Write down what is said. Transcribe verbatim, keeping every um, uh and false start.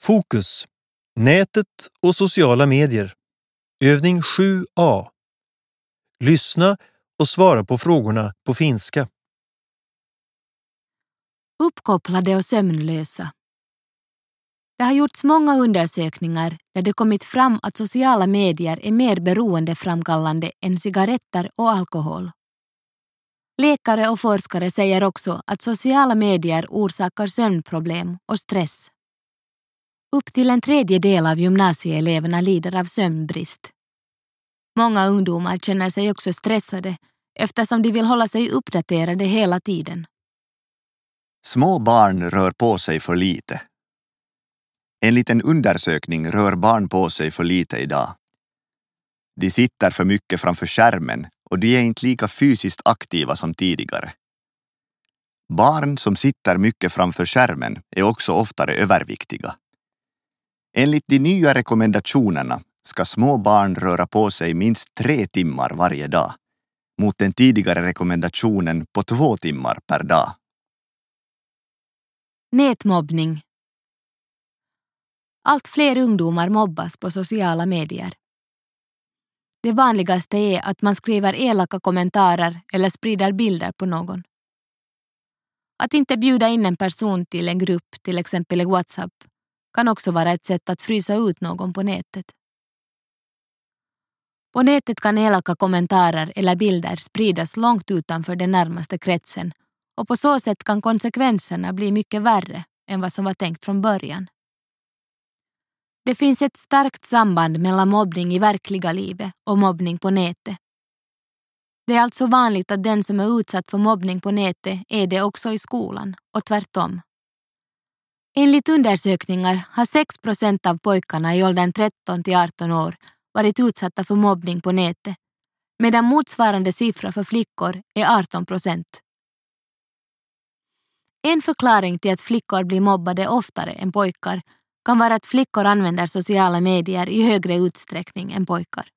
Fokus. Nätet och sociala medier. Övning sju A. Lyssna och svara på frågorna på finska. Uppkopplade och sömnlösa. Det har gjorts många undersökningar där det kommit fram att sociala medier är mer beroendeframkallande än cigaretter och alkohol. Läkare och forskare säger också att sociala medier orsakar sömnproblem och stress. Upp till en tredjedel av gymnasieeleverna lider av sömnbrist. Många ungdomar känner sig också stressade eftersom de vill hålla sig uppdaterade hela tiden. Små barn rör på sig för lite. En liten undersökning rör barn på sig för lite idag. De sitter för mycket framför skärmen och de är inte lika fysiskt aktiva som tidigare. Barn som sitter mycket framför skärmen är också oftare överviktiga. Enligt de nya rekommendationerna ska små barn röra på sig minst tre timmar varje dag, mot den tidigare rekommendationen på två timmar per dag. Nätmobbning. Allt fler ungdomar mobbas på sociala medier. Det vanligaste är att man skriver elaka kommentarer eller sprider bilder på någon. Att inte bjuda in en person till en grupp, till exempel i WhatsApp, kan också vara ett sätt att frysa ut någon på nätet. På nätet kan elaka kommentarer eller bilder spridas långt utanför den närmaste kretsen och på så sätt kan konsekvenserna bli mycket värre än vad som var tänkt från början. Det finns ett starkt samband mellan mobbning i verkliga livet och mobbning på nätet. Det är alltså vanligt att den som är utsatt för mobbning på nätet är det också i skolan och tvärtom. Enligt undersökningar har sex procent av pojkarna i åldern tretton till arton år varit utsatta för mobbning på nätet, medan motsvarande siffra för flickor är arton procent. En förklaring till att flickor blir mobbade oftare än pojkar kan vara att flickor använder sociala medier i högre utsträckning än pojkar.